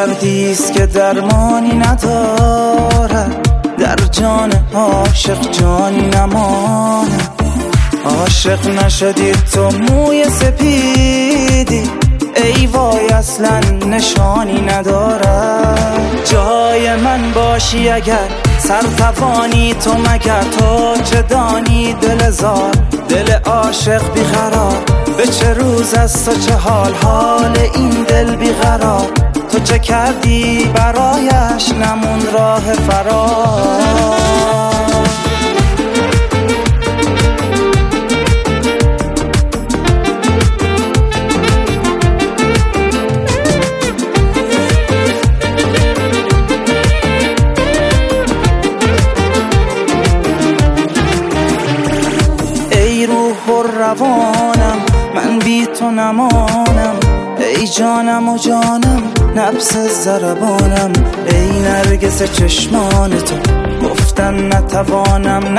دردیست که درمانی ندارد، در جان عاشق جانی نمانه. عاشق نشدی تو موی سپیدی، ای وای اصلا نشانی ندارد. جای من باشی اگر سر توانی تو، مگر تو چه دانی دل زار، دل عاشق بیقرار. به چه روز است تو چه حال این دل بیقرار، تو چه کردی برایش نمون راه فرار. ای روح و روانم من بی تو نمانم، ای جانم و جانم نبض ضربانم. ای نرگس چشمان تو گفتن نتوانم.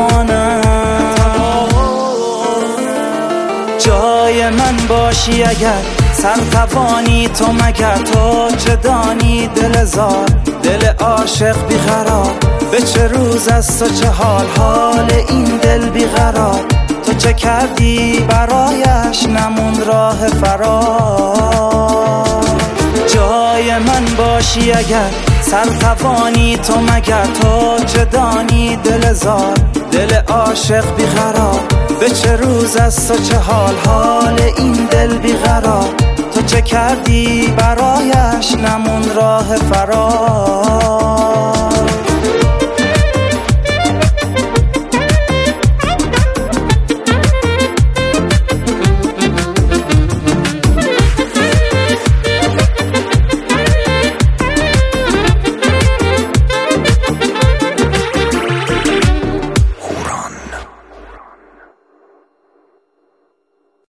جای من باشی اگر سر توانی تو، مگر تو چه دانی دل زار، دل عاشق بیقرار. به چه روز است و چه حال این دل بیقرار، تو چه کردی برایش نمون راه فرار. جای من باشی اگر سر توانی تو، مگر تو چه دانی دل زار، دل عاشق بیقرار. به چه روز است و چه حال این دل بیقرار، تو چه کردی برایش نمون راه فرار.